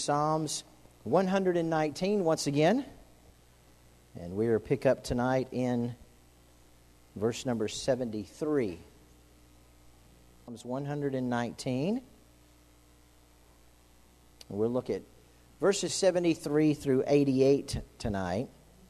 Psalms 119 once again. And we are pick up tonight in verse number 73. Psalms 119. We'll look at verses 73 through 88 tonight.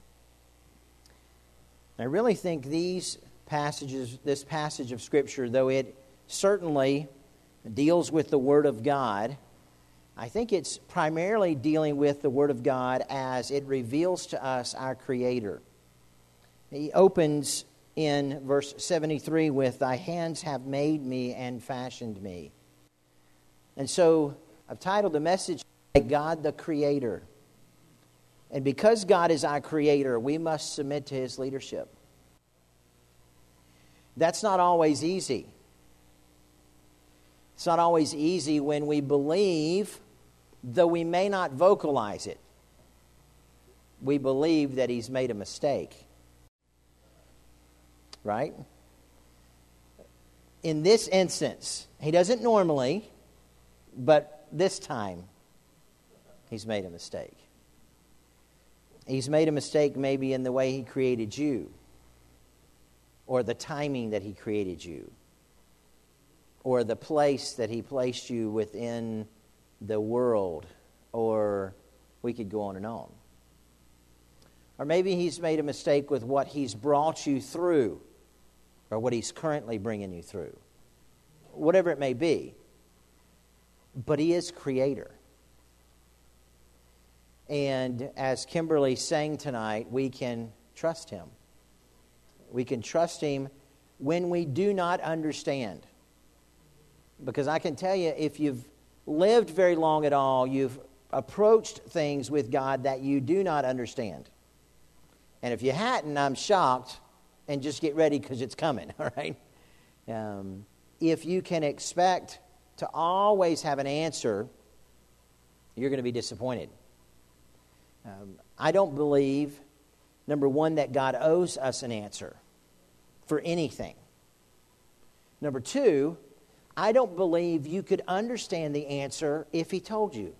I really think this passage of Scripture, though it certainly deals with the Word of God, I think it's primarily dealing with the Word of God as it reveals to us our Creator. He opens in verse 73 with, "Thy hands have made me and fashioned me." And so I've titled the message, God the Creator. And because God is our Creator, we must submit to His leadership. That's not always easy. It's not always easy when we believe, though we may not vocalize it, we believe that He's made a mistake. Right? In this instance, He doesn't normally, but this time, He's made a mistake. He's made a mistake maybe in the way He created you, or the timing that He created you, or the place that He placed you within the world, or we could go on and on. Or maybe He's made a mistake with what He's brought you through, or what He's currently bringing you through. Whatever it may be. But He is Creator. And as Kimberly sang tonight, we can trust Him. We can trust Him when we do not understand. Because I can tell you, if you've lived very long at all, you've approached things with God that you do not understand. And if you hadn't, I'm shocked, and just get ready because it's coming, all right? If you can expect to always have an answer, you're going to be disappointed. I don't believe, number one, that God owes us an answer for anything. Number two, I don't believe you could understand the answer if He told you.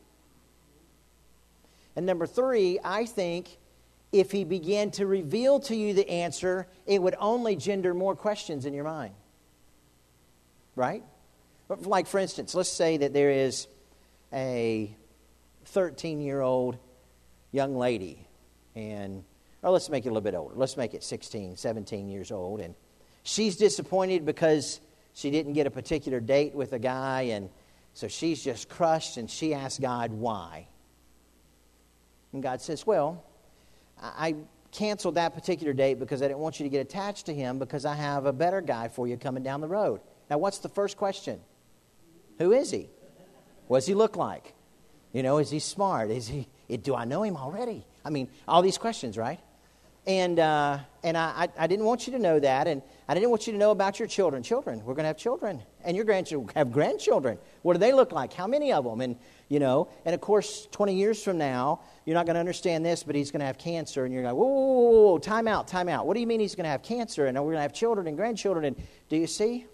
And number three, I think if He began to reveal to you the answer, it would only gender more questions in your mind. Right? Like, for instance, let's say that there is a 13-year-old young lady, or let's make it a little bit older. Let's make it 16, 17 years old, and she's disappointed because she didn't get a particular date with a guy, and so she's just crushed, and she asks God why. And God says, well, I canceled that particular date because I didn't want you to get attached to him because I have a better guy for you coming down the road. Now, what's the first question? Who is he? What does he look like? Is he smart? Do I know him already? I mean, all these questions, right? And I didn't want you to know that, and I didn't want you to know about your children. We're going to have children, and your grandchildren have grandchildren. What do they look like? How many of them? And of course, 20 years from now, you're not going to understand this, but he's going to have cancer, and you're like, whoa, time out. What do you mean he's going to have cancer, and we're going to have children and grandchildren? And do you see?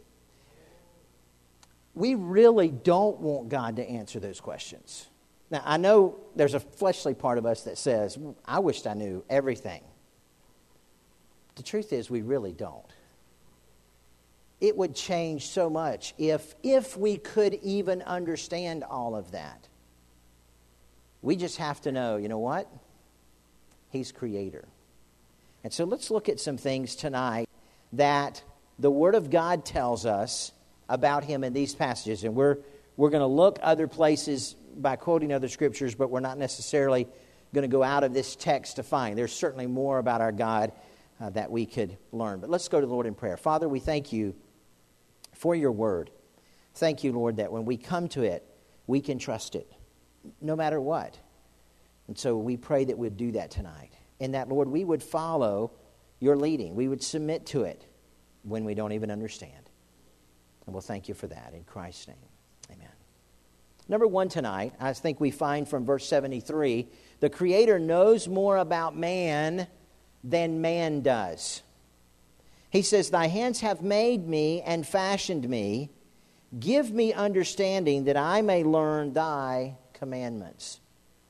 We really don't want God to answer those questions. Now, I know there's a fleshly part of us that says, I wished I knew everything. The truth is, we really don't. It would change so much if we could even understand all of that. We just have to know, you know what? He's Creator. And so let's look at some things tonight that the Word of God tells us about Him in these passages. And we're going to look other places by quoting other scriptures, but we're not necessarily going to go out of this text to find. There's certainly more about our God that we could learn. But let's go to the Lord in prayer. Father, we thank You for Your Word. Thank You, Lord, that when we come to it, we can trust it, no matter what. And so we pray that we'd do that tonight. And that, Lord, we would follow Your leading. We would submit to it when we don't even understand. And we'll thank You for that in Christ's name. Amen. Number one tonight, I think we find from verse 73, the Creator knows more about man than man does. He says, Thy hands have made me and fashioned me. Give me understanding that I may learn Thy commandments.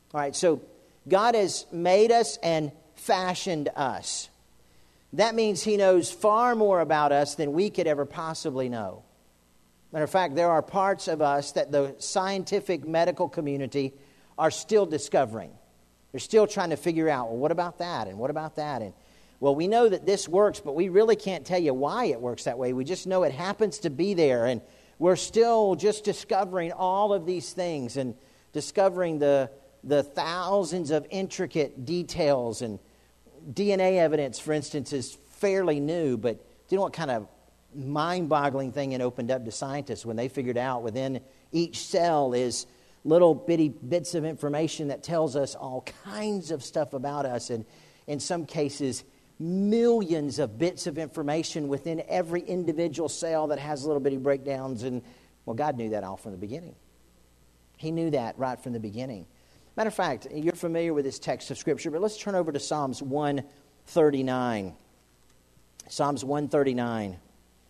All right, so God has made us and fashioned us. That means He knows far more about us than we could ever possibly know. Matter of fact, there are parts of us that the scientific medical community are still discovering. They're still trying to figure out, well, what about that? And what about that? And, well, we know that this works, but we really can't tell you why it works that way. We just know it happens to be there. And we're still just discovering all of these things and discovering the thousands of intricate details. And DNA evidence, for instance, is fairly new, but do you know what kind of mind-boggling thing it opened up to scientists when they figured out within each cell is little bitty bits of information that tells us all kinds of stuff about us, and in some cases millions of bits of information within every individual cell that has little bitty breakdowns. And well, God knew that all from the beginning. He knew that right from the beginning. Matter of fact, you're familiar with this text of Scripture, but let's turn over to Psalms 139. Psalms 139.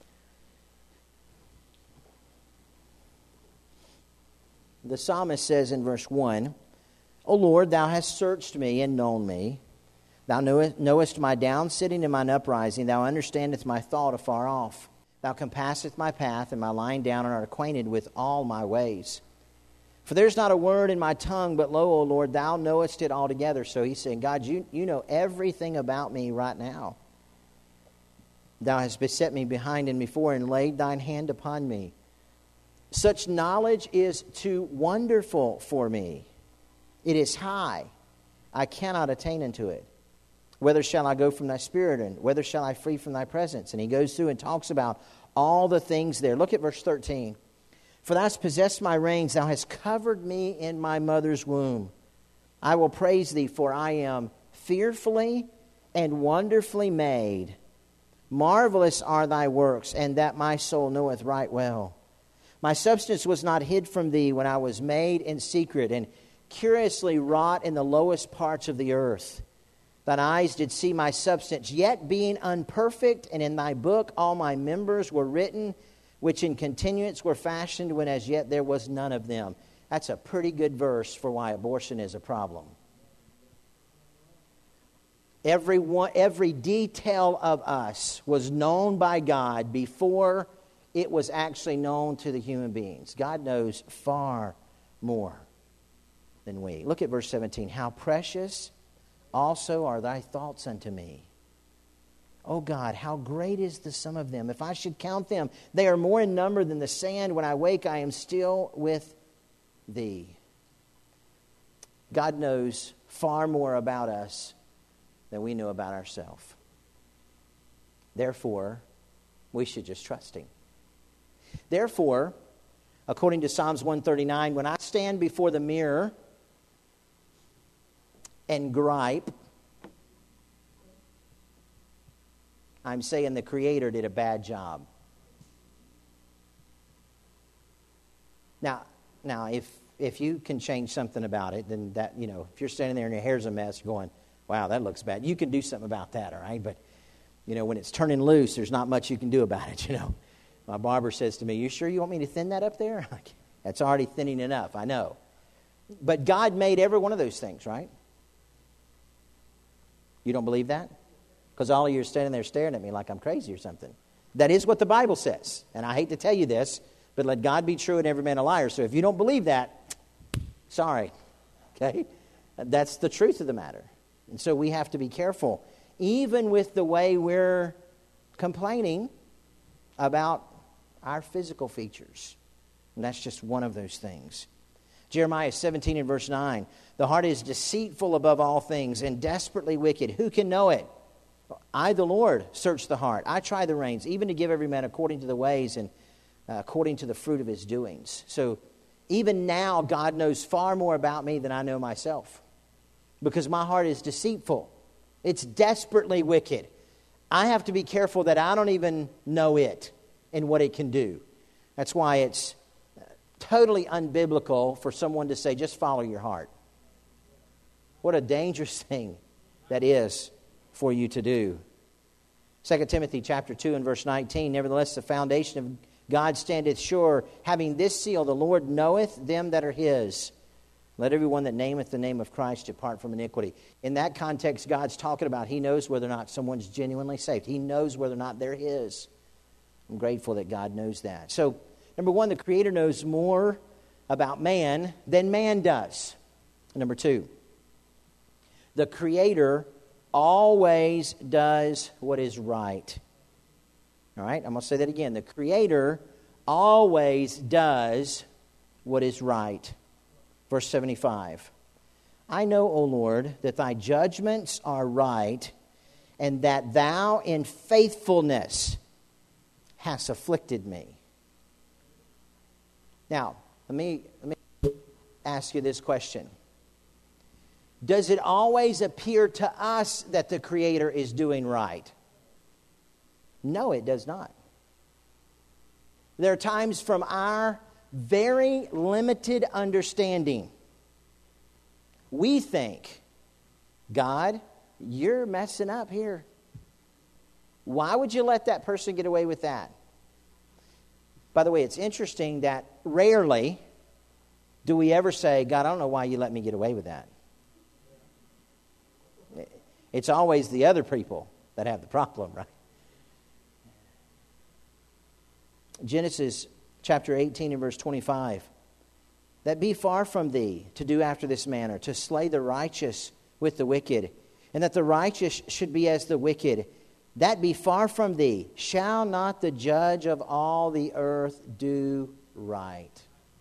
The psalmist says in verse 1, O Lord, thou hast searched me and known me. Thou knowest my down sitting and mine uprising. Thou understandest my thought afar off. Thou compassest my path and my lying down, and art acquainted with all my ways. For there's not a word in my tongue, but lo, O Lord, thou knowest it altogether. So he's saying, God, you know everything about me right now. Thou hast beset me behind and before, and laid thine hand upon me. Such knowledge is too wonderful for me. It is high. I cannot attain unto it. Whither shall I go from thy spirit, and whither shall I flee from thy presence? And he goes through and talks about all the things there. Look at verse 13. For thou hast possessed my reins, thou hast covered me in my mother's womb. I will praise thee, for I am fearfully and wonderfully made. Marvelous are thy works, and that my soul knoweth right well. My substance was not hid from thee when I was made in secret, and curiously wrought in the lowest parts of the earth. Thine eyes did see my substance, yet being unperfect, and in thy book all my members were written, which in continuance were fashioned, when as yet there was none of them. That's a pretty good verse for why abortion is a problem. Every detail of us was known by God before it was actually known to the human beings. God knows far more than we. Look at verse 17. How precious also are thy thoughts unto me. O God, how great is the sum of them. If I should count them, they are more in number than the sand. When I wake, I am still with thee. God knows far more about us than we know about ourselves. Therefore, we should just trust Him. Therefore, according to Psalms 139, when I stand before the mirror and gripe, I'm saying the Creator did a bad job. Now, if you can change something about it, then that, if you're standing there and your hair's a mess, you're going, wow, that looks bad. You can do something about that, all right? But, when it's turning loose, there's not much you can do about it, My barber says to me, you sure you want me to thin that up there? That's already thinning enough, I know. But God made every one of those things, right? You don't believe that? Because all of you are standing there staring at me like I'm crazy or something. That is what the Bible says. And I hate to tell you this, but let God be true and every man a liar. So if you don't believe that, sorry. Okay? That's the truth of the matter. And so we have to be careful, even with the way we're complaining about our physical features. And that's just one of those things. Jeremiah 17 and verse 9. The heart is deceitful above all things and desperately wicked. Who can know it? I, the Lord, search the heart. I try the reins, even to give every man according to the ways and according to the fruit of his doings. So even now, God knows far more about me than I know myself. Because my heart is deceitful. It's desperately wicked. I have to be careful that I don't even know it and what it can do. That's why it's totally unbiblical for someone to say, just follow your heart. What a dangerous thing that is for you to do. 2 Timothy chapter 2 and verse 19, nevertheless the foundation of God standeth sure, having this seal, the Lord knoweth them that are his. Let everyone that nameth the name of Christ depart from iniquity. In that context, God's talking about He knows whether or not someone's genuinely saved. He knows whether or not they're His. I'm grateful that God knows that. So, number one, the Creator knows more about man than man does. Number two, the Creator always does what is right. All right, I'm going to say that again. The Creator always does what is right. Verse 75. I know, O Lord, that thy judgments are right, and that thou in faithfulness hast afflicted me. Now, let me ask you this question. Does it always appear to us that the Creator is doing right? No, it does not. There are times from our very limited understanding, we think, God, you're messing up here. Why would you let that person get away with that? By the way, it's interesting that rarely do we ever say, God, I don't know why you let me get away with that. It's always the other people that have the problem, right? Genesis chapter 18 and verse 25. That be far from thee to do after this manner, to slay the righteous with the wicked, and that the righteous should be as the wicked. That be far from thee. Shall not the judge of all the earth do right?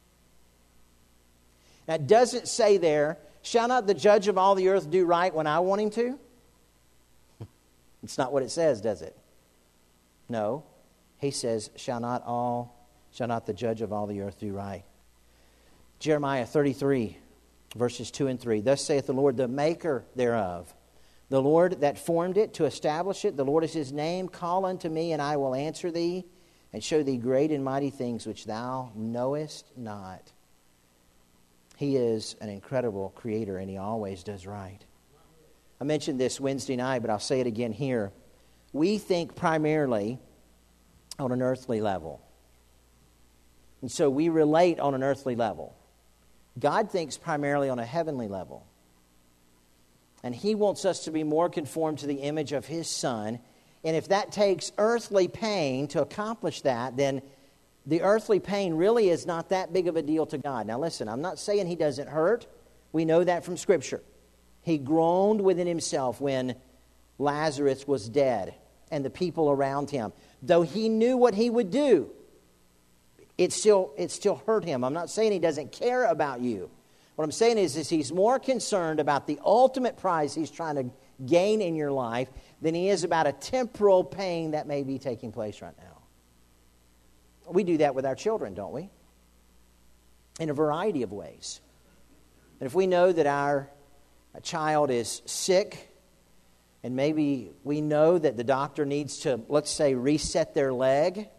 Now, it doesn't say there, shall not the judge of all the earth do right when I want him to? It's not what it says, does it? No. He says, shall not the judge of all the earth do right? Jeremiah 33, verses 2 and 3. Thus saith the Lord, the maker thereof, the Lord that formed it to establish it, the Lord is his name. Call unto me, and I will answer thee, and show thee great and mighty things which thou knowest not. He is an incredible creator, and he always does right. I mentioned this Wednesday night, but I'll say it again here. We think primarily on an earthly level. And so we relate on an earthly level. God thinks primarily on a heavenly level. And he wants us to be more conformed to the image of his Son. And if that takes earthly pain to accomplish that, then the earthly pain really is not that big of a deal to God. Now listen, I'm not saying he doesn't hurt. We know that from Scripture. He groaned within himself when Lazarus was dead and the people around him. Though he knew what he would do, it still hurt him. I'm not saying he doesn't care about you. What I'm saying is he's more concerned about the ultimate prize he's trying to gain in your life than he is about a temporal pain that may be taking place right now. We do that with our children, don't we? In a variety of ways. And if we know that our child is sick, and maybe we know that the doctor needs to, let's say, reset their leg,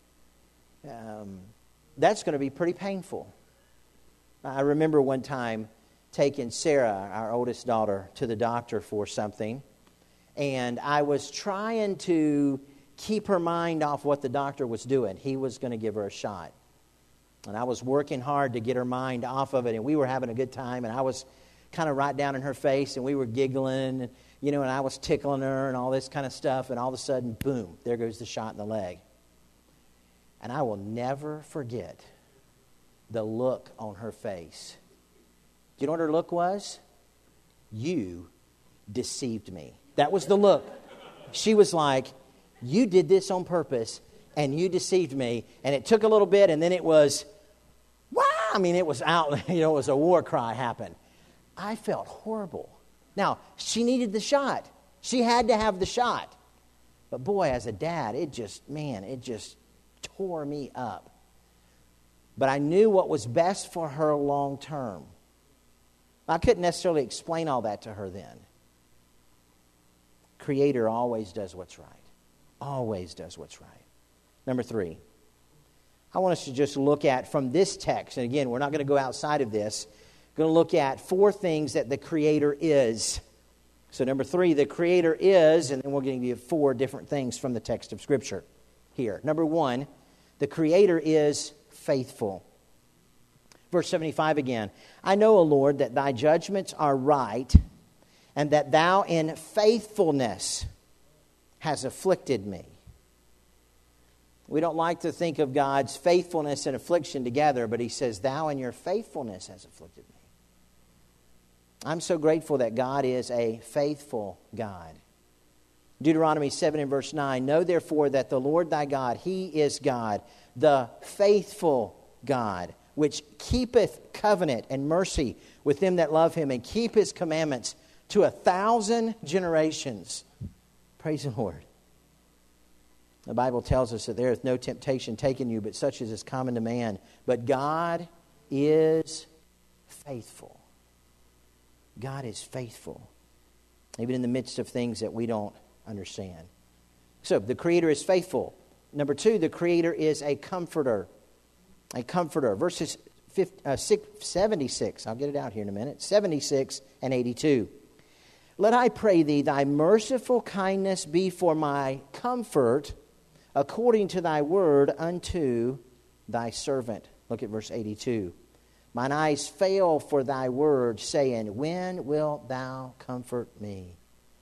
that's going to be pretty painful. I remember one time taking Sarah, our oldest daughter, to the doctor for something, and I was trying to keep her mind off what the doctor was doing. He was going to give her a shot. And I was working hard to get her mind off of it, and we were having a good time, and I was kind of right down in her face, and we were giggling, and I was tickling her and all this kind of stuff, and all of a sudden, boom, there goes the shot in the leg. And I will never forget the look on her face. Do you know what her look was? You deceived me. That was the look. She was like, you did this on purpose, and you deceived me. And it took a little bit, and then it was, wow! I mean, it was out, it was a war cry happened. I felt horrible. Now, she needed the shot. She had to have the shot. But boy, as a dad, it just tore me up. But I knew what was best for her long term. I couldn't necessarily explain all that to her then. Creator always does what's right. Always does what's right. Number 3, I want us to just look at from this text, and again, we're not going to go outside of this, we're going to look at 4 things that the Creator is. So number 3, the Creator is, and then we're going to give 4 different things from the text of Scripture here. Number 1, the Creator is faithful. Verse 75 again. I know, O Lord, that thy judgments are right, and that thou in faithfulness has afflicted me. We don't like to think of God's faithfulness and affliction together, but he says, thou in your faithfulness has afflicted me. I'm so grateful that God is a faithful God. Deuteronomy 7 and verse 9, know therefore that the Lord thy God, he is God, the faithful God, which keepeth covenant and mercy with them that love him, and keep his commandments to 1,000 generations. Praise the Lord. The Bible tells us that there is no temptation taken you, but such as is common to man. But God is faithful. God is faithful, even in the midst of things that we don't understand. So, the Creator is faithful. Number 2, the Creator is a comforter. A comforter. Verses 76, I'll get it out here in a minute, 76 and 82. Let I pray thee, thy merciful kindness be for my comfort, according to thy word unto thy servant. Look at verse 82. Mine eyes fail for thy word, saying, when wilt thou comfort me?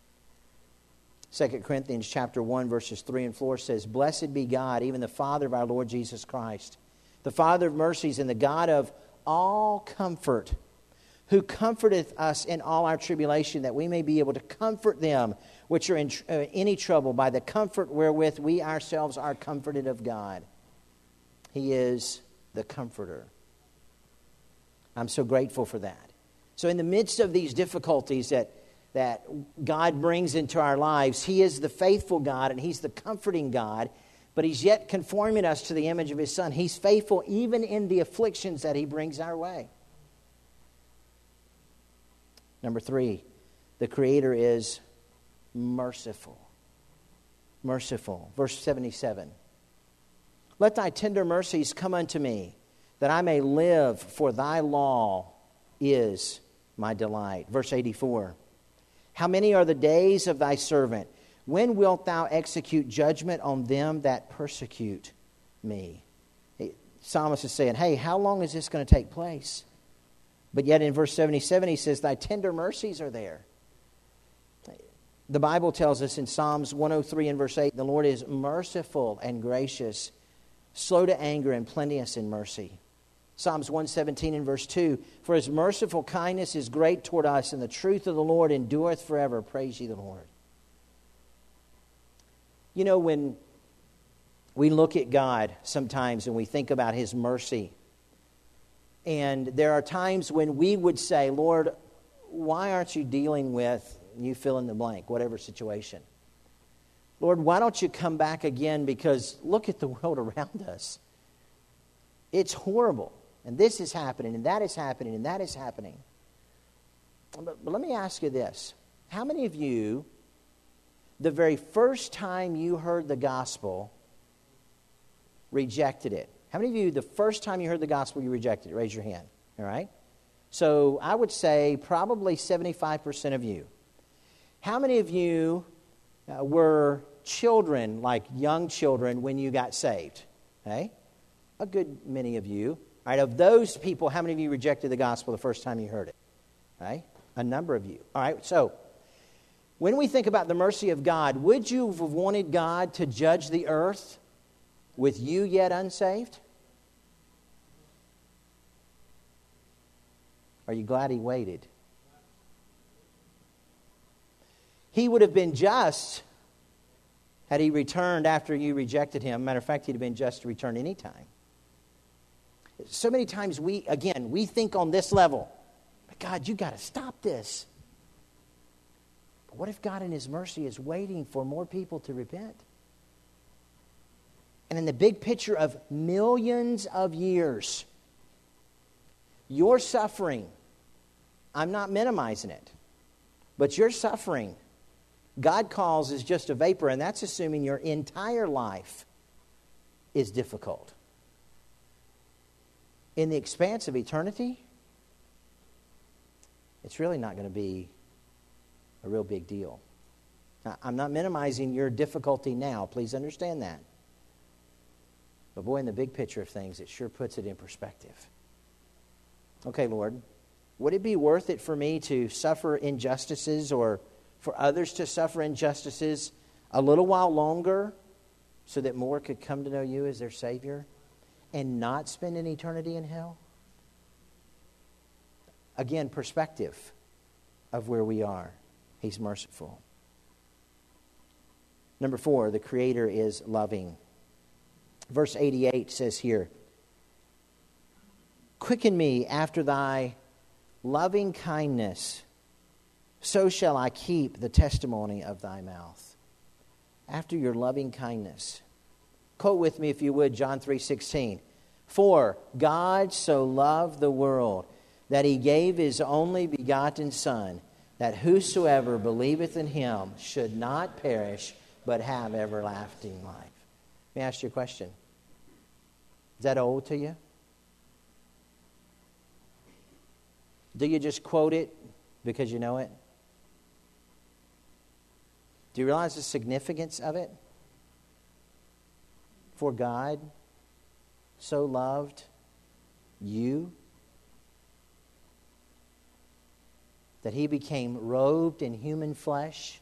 2 Corinthians chapter 1, verses 3 and 4 says, blessed be God, even the Father of our Lord Jesus Christ, the Father of mercies and the God of all comfort, who comforteth us in all our tribulation, that we may be able to comfort them which are in any trouble by the comfort wherewith we ourselves are comforted of God. He is the comforter. I'm so grateful for that. So in the midst of these difficulties that God brings into our lives, he is the faithful God and he's the comforting God, but he's yet conforming us to the image of his Son. He's faithful even in the afflictions that he brings our way. Number 3, the Creator is merciful. Merciful. Verse 77. Let thy tender mercies come unto me, that I may live, for thy law is my delight. Verse 84. How many are the days of thy servant? When wilt thou execute judgment on them that persecute me? The psalmist is saying, hey, how long is this going to take place? But yet in verse 77 he says, thy tender mercies are there. The Bible tells us in Psalms 103 and verse 8, the Lord is merciful and gracious, slow to anger and plenteous in mercy. Psalms 117 and verse 2, for his merciful kindness is great toward us, and the truth of the Lord endureth forever. Praise ye the Lord. You know, when we look at God sometimes and we think about his mercy, and there are times when we would say, Lord, why aren't you dealing with, you fill in the blank, whatever situation? Lord, why don't you come back again? Because look at the world around us. It's horrible. And this is happening, and that is happening, and that is happening. But let me ask you this. How many of you, the very first time you heard the gospel, rejected it? How many of you, the first time you heard the gospel, you rejected it? Raise your hand. All right? So I would say probably 75% of you. How many of you were children, like young children, when you got saved? Okay? A good many of you. All right, of those people, how many of you rejected the gospel the first time you heard it? All right? A number of you. All right, so when we think about the mercy of God, would you have wanted God to judge the earth with you yet unsaved? Are you glad he waited? He would have been just had he returned after you rejected him. Matter of fact, he'd have been just to return any time. So many times we think on this level, but God, you got to stop this. But what if God in his mercy is waiting for more people to repent? And in the big picture of millions of years, your suffering, I'm not minimizing it, but your suffering, God calls is just a vapor, and that's assuming your entire life is difficult. In the expanse of eternity, it's really not going to be a real big deal. Now, I'm not minimizing your difficulty now. Please understand that. But boy, in the big picture of things, it sure puts it in perspective. Okay, Lord, would it be worth it for me to suffer injustices or for others to suffer injustices a little while longer so that more could come to know you as their Savior and not spend an eternity in hell? Again, perspective of where we are. He's merciful. Number 4, the Creator is loving. Verse 88 says here, quicken me after thy loving kindness, so shall I keep the testimony of thy mouth. After your loving kindness. Quote with me, if you would, John 3:16. For God so loved the world that he gave his only begotten Son, that whosoever believeth in him should not perish, but have everlasting life. Let me ask you a question. Is that old to you? Do you just quote it because you know it? Do you realize the significance of it? For God so loved you that he became robed in human flesh,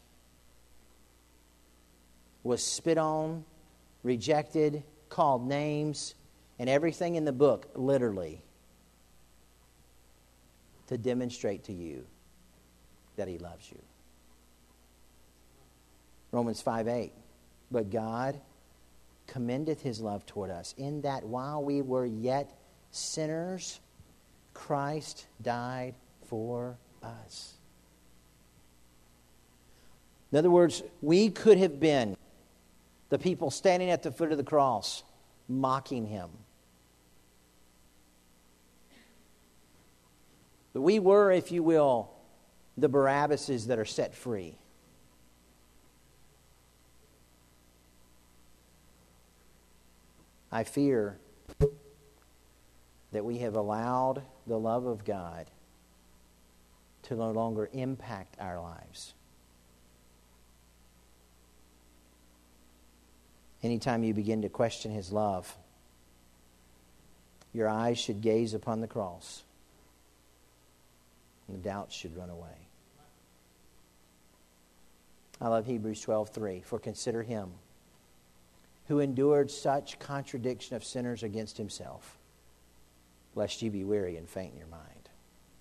was spit on, rejected, called names, and everything in the book, literally, to demonstrate to you that he loves you. Romans 5:8. But God commendeth his love toward us, in that while we were yet sinners, Christ died for us. In other words, we could have been the people standing at the foot of the cross, mocking him. But we were, if you will, the Barabbases that are set free. I fear that we have allowed the love of God to no longer impact our lives. Anytime you begin to question his love, your eyes should gaze upon the cross, and the doubts should run away. I love Hebrews 12:3. For consider him who endured such contradiction of sinners against himself, lest ye be weary and faint in your mind.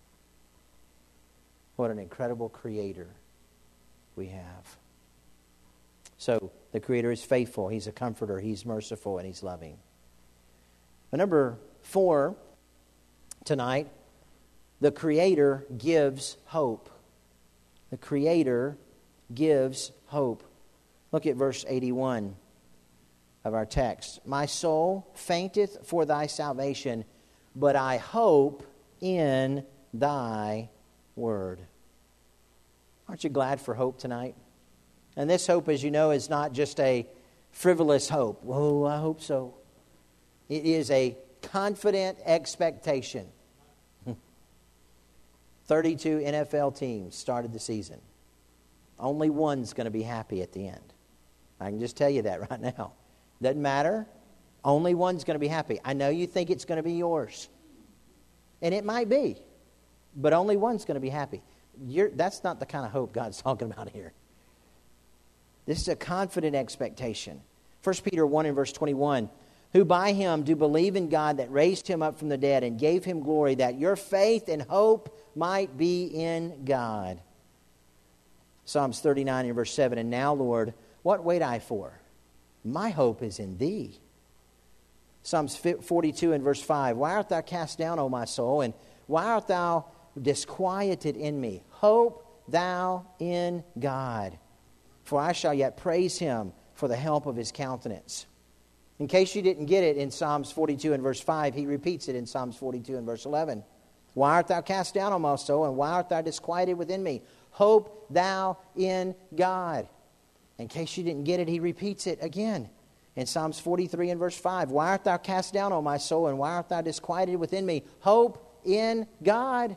What an incredible Creator we have. So, the Creator is faithful, he's a comforter, he's merciful, and he's loving. But number 4 tonight, the Creator gives hope. The Creator gives hope. Look at verse 81 of our text. My soul fainteth for thy salvation, but I hope in thy word. Aren't you glad for hope tonight? And this hope, as you know, is not just a frivolous hope. Oh, I hope so. It is a confident expectation. 32 NFL teams started the season. Only one's going to be happy at the end. I can just tell you that right now. Doesn't matter. Only one's going to be happy. I know you think it's going to be yours. And it might be. But only one's going to be happy. That's not the kind of hope God's talking about here. This is a confident expectation. 1 Peter 1 and verse 21. Who by him do believe in God that raised him up from the dead and gave him glory, that your faith and hope might be in God. Psalms 39 and verse 7. And now, Lord, what wait I for? My hope is in thee. Psalms 42 and verse 5. Why art thou cast down, O my soul? And why art thou disquieted in me? Hope thou in God. For I shall yet praise him for the help of his countenance. In case you didn't get it in Psalms 42 and verse 5, he repeats it in Psalms 42 and verse 11. Why art thou cast down, O my soul? And why art thou disquieted within me? Hope thou in God. In case you didn't get it, he repeats it again in Psalms 43 and verse 5. Why art thou cast down, O my soul, and why art thou disquieted within me? Hope in God.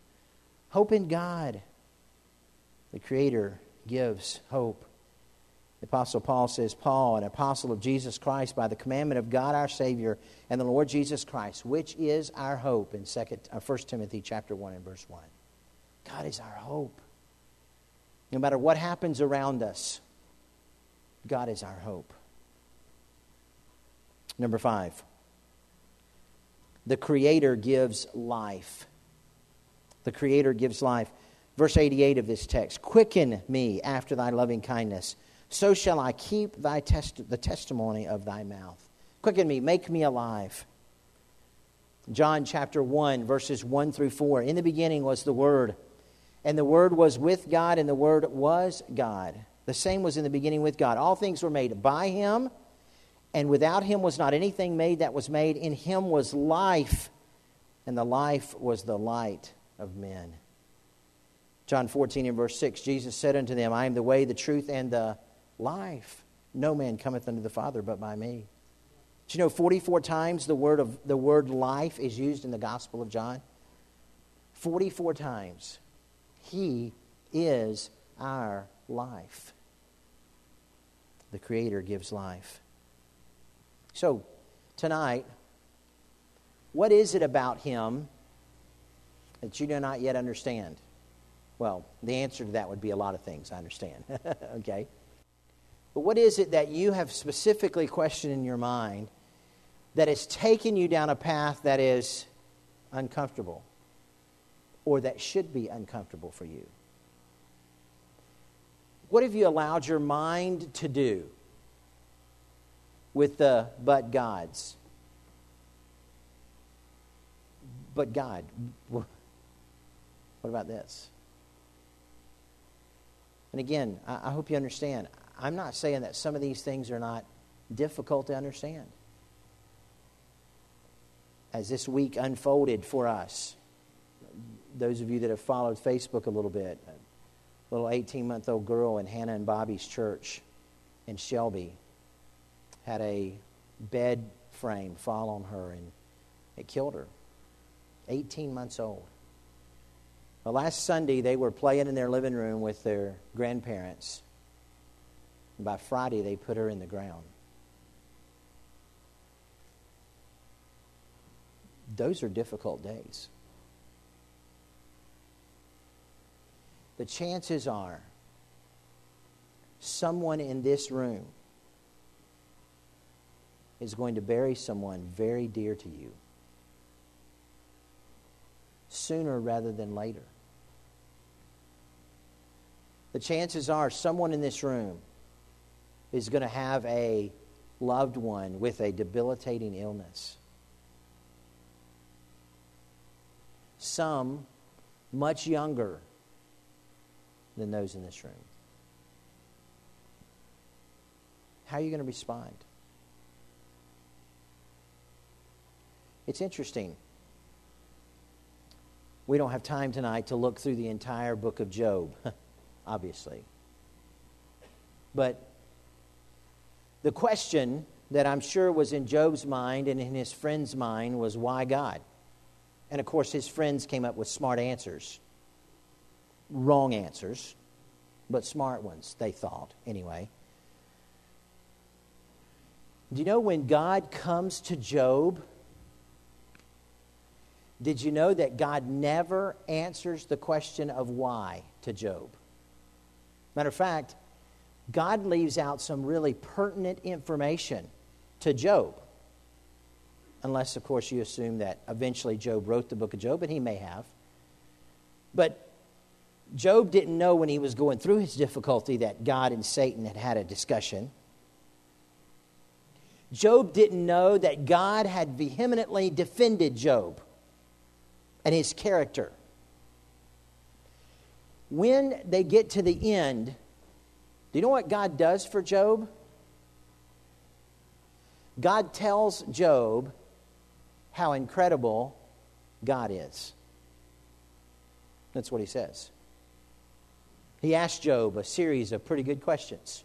Hope in God. The Creator gives hope. The Apostle Paul says, Paul, an apostle of Jesus Christ, by the commandment of God our Savior and the Lord Jesus Christ, which is our hope, in 1 Timothy chapter 1 and verse 1. God is our hope. No matter what happens around us, God is our hope. Number 5. The Creator gives life. The Creator gives life. Verse 88 of this text, quicken me after thy loving kindness, so shall I keep the testimony of thy mouth. Quicken me, make me alive. John chapter 1, verses 1 through 4. In the beginning was the Word, and the Word was with God, and the Word was God. The same was in the beginning with God. All things were made by Him, and without Him was not anything made that was made. In Him was life, and the life was the light of men. John 14 and verse 6, Jesus said unto them, I am the way, the truth, and the life. No man cometh unto the Father but by me. Do you know 44 times the word life is used in the Gospel of John? 44 times. He is our life. The Creator gives life. So, tonight, what is it about Him that you do not yet understand? Well, the answer to that would be a lot of things, I understand. Okay? But what is it that you have specifically questioned in your mind that has taken you down a path that is uncomfortable or that should be uncomfortable for you? What have you allowed your mind to do with the but gods? But God, what about this? And again, I hope you understand, I'm not saying that some of these things are not difficult to understand. As this week unfolded for us, those of you that have followed Facebook a little bit, a little 18-month-old girl in Hannah and Bobby's church in Shelby had a bed frame fall on her and it killed her. 18 months old. Well, last Sunday they were playing in their living room with their grandparents. And by Friday, they put her in the ground. Those are difficult days. The chances are someone in this room is going to bury someone very dear to you sooner rather than later. The chances are someone in this room is going to have a loved one with a debilitating illness. Some much younger than those in this room. How are you going to respond? It's interesting. We don't have time tonight to look through the entire book of Job, obviously. But the question that I'm sure was in Job's mind and in his friend's mind was, why God? And of course, his friends came up with smart answers. Wrong answers, but smart ones, they thought, anyway. Do you know when God comes to Job, did you know that God never answers the question of why to Job? Matter of fact, God leaves out some really pertinent information to Job. Unless, of course, you assume that eventually Job wrote the book of Job, and he may have. But Job didn't know when he was going through his difficulty that God and Satan had had a discussion. Job didn't know that God had vehemently defended Job and his character. When they get to the end, do you know what God does for Job? God tells Job how incredible God is. That's what he says. He asked Job a series of pretty good questions.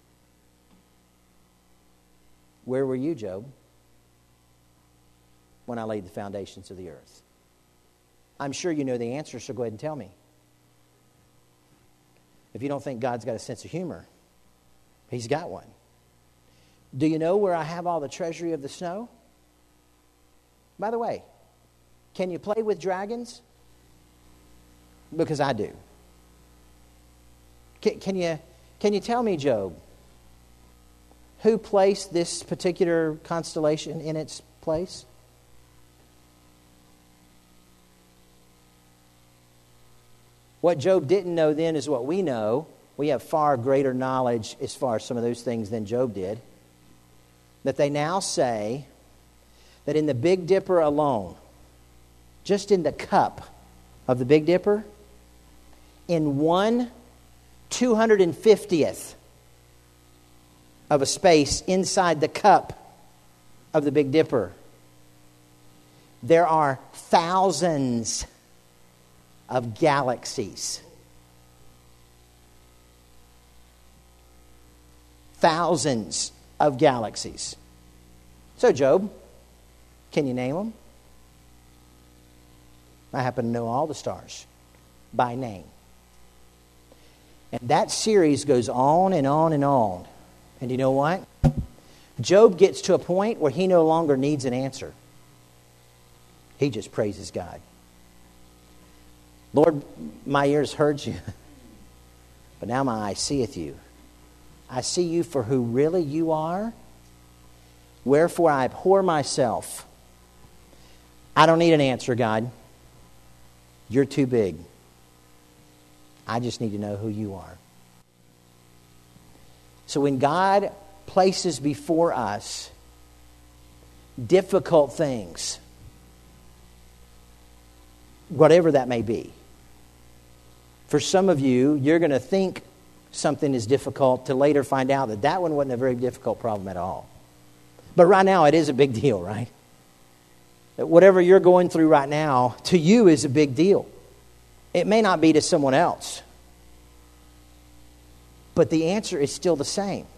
Where were you, Job, when I laid the foundations of the earth? I'm sure you know the answer, so go ahead and tell me. If you don't think God's got a sense of humor, He's got one. Do you know where I have all the treasury of the snow? By the way, can you play with dragons? Because I do. Can you tell me, Job, who placed this particular constellation in its place? What Job didn't know then is what we know. We have far greater knowledge as far as some of those things than Job did. That they now say that in the Big Dipper alone, just in the cup of the Big Dipper, in 1/250th of a space inside the cup of the Big Dipper, there are thousands of galaxies. Thousands of galaxies. So, Job, can you name them? I happen to know all the stars by name. And that series goes on and on and on. And you know what? Job gets to a point where he no longer needs an answer. He just praises God. Lord, my ears heard you, but now my eye seeth you. I see you for who really you are. Wherefore I abhor myself. I don't need an answer, God. You're too big. I just need to know who you are. So when God places before us difficult things, whatever that may be, for some of you, you're going to think something is difficult to later find out that that one wasn't a very difficult problem at all. But right now, it is a big deal, right? That whatever you're going through right now, to you is a big deal. It may not be to someone else. But the answer is still the same.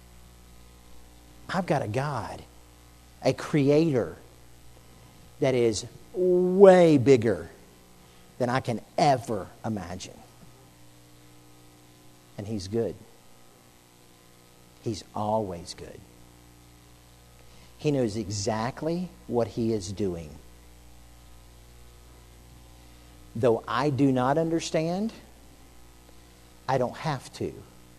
I've got a God, a creator, that is way bigger than I can ever imagine. And He's good. He's always good. He knows exactly what He is doing. Though I do not understand, I don't have to.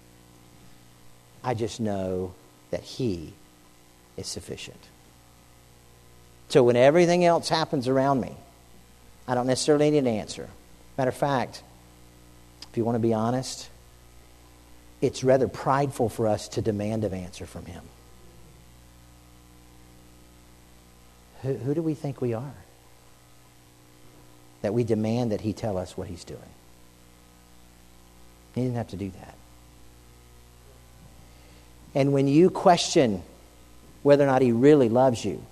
I just know that He is sufficient. So when everything else happens around me, I don't necessarily need an answer. Matter of fact, if you want to be honest, it's rather prideful for us to demand an answer from Him. Who do we think we are? That we demand that He tell us what He's doing. He didn't have to do that. And when you question whether or not He really loves you,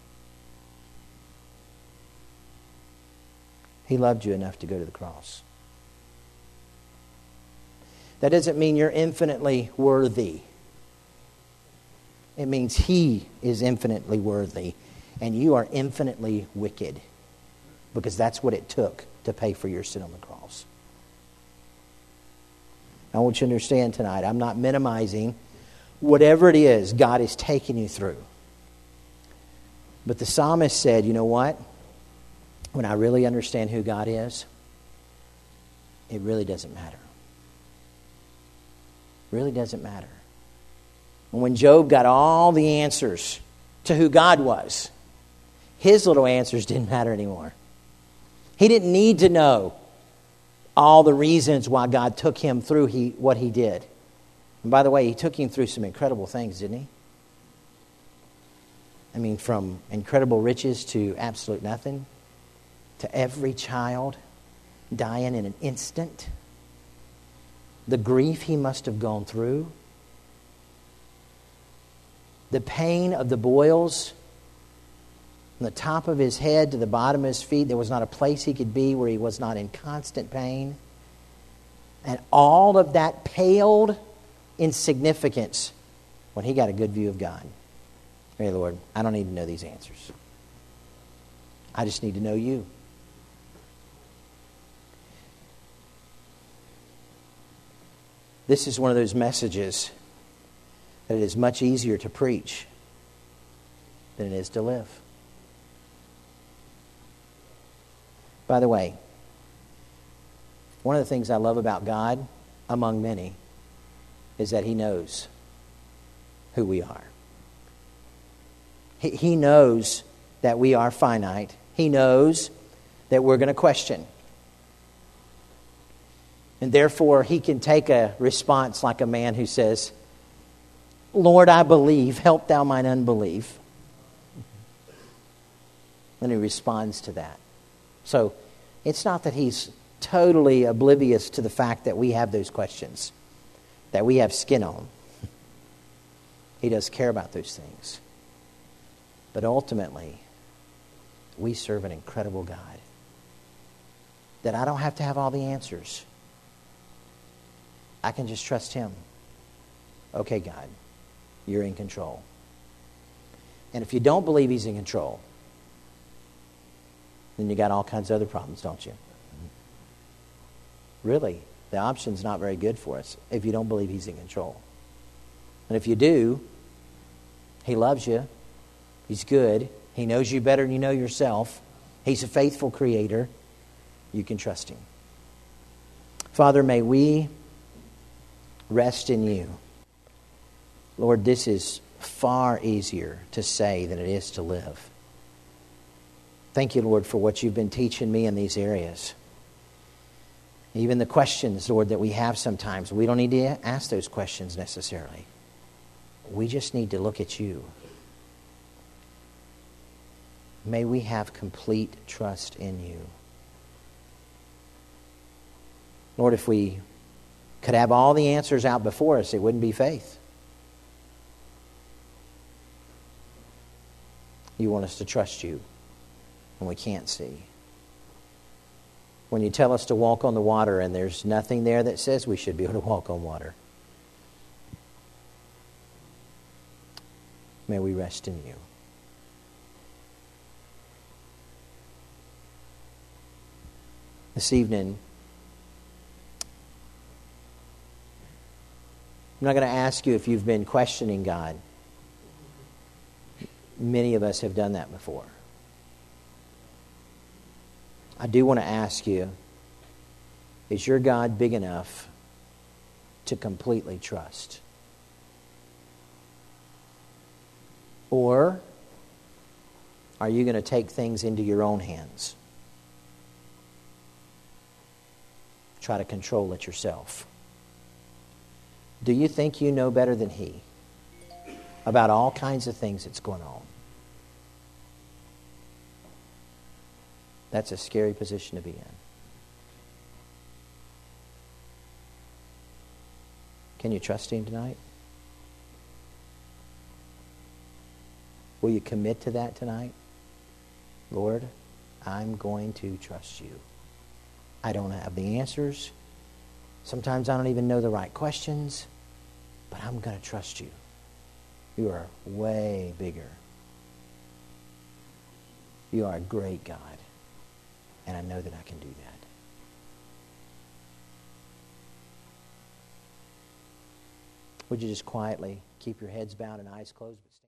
He loved you enough to go to the cross. That doesn't mean you're infinitely worthy. It means He is infinitely worthy, and you are infinitely wicked, because that's what it took to pay for your sin on the cross. I want you to understand tonight, I'm not minimizing whatever it is God is taking you through. But the psalmist said, you know what? When I really understand who God is, it really doesn't matter. Really doesn't matter. And when Job got all the answers to who God was, his little answers didn't matter anymore. He didn't need to know all the reasons why God took him through what He did. And by the way, He took him through some incredible things, didn't He? I mean, from incredible riches to absolute nothing, to every child dying in an instant. The grief he must have gone through. The pain of the boils from the top of his head to the bottom of his feet. There was not a place he could be where he was not in constant pain. And all of that paled in significance when he got a good view of God. Hey, Lord, I don't need to know these answers. I just need to know You. This is one of those messages that it is much easier to preach than it is to live. By the way, one of the things I love about God, among many, is that He knows who we are. He knows that we are finite. He knows that we're going to question. And therefore, He can take a response like a man who says, Lord, I believe, help thou mine unbelief. And He responds to that. So, it's not that He's totally oblivious to the fact that we have those questions, that we have skin on. He does care about those things. But ultimately, we serve an incredible God. That I don't have to have all the answers. I can just trust Him. Okay, God, You're in control. And if you don't believe He's in control, then you got all kinds of other problems, don't you? Really, the option's not very good for us if you don't believe He's in control. And if you do, He loves you. He's good. He knows you better than you know yourself. He's a faithful Creator. You can trust Him. Father, may we rest in You. Lord, this is far easier to say than it is to live. Thank You, Lord, for what You've been teaching me in these areas. Even the questions, Lord, that we have sometimes, we don't need to ask those questions necessarily. We just need to look at You. May we have complete trust in You. Lord, if we could have all the answers out before us, it wouldn't be faith. You want us to trust You when we can't see. When You tell us to walk on the water and there's nothing there that says we should be able to walk on water. May we rest in You. This evening, I'm not going to ask you if you've been questioning God. Many of us have done that before. I do want to ask you, is your God big enough to completely trust? Or are you going to take things into your own hands? Try to control it yourself. Do you think you know better than He about all kinds of things that's going on? That's a scary position to be in. Can you trust Him tonight? Will you commit to that tonight? Lord, I'm going to trust You. I don't have the answers. Sometimes I don't even know the right questions, but I'm going to trust You. You are way bigger. You are a great God, and I know that I can do that. Would you just quietly keep your heads bowed and eyes closed?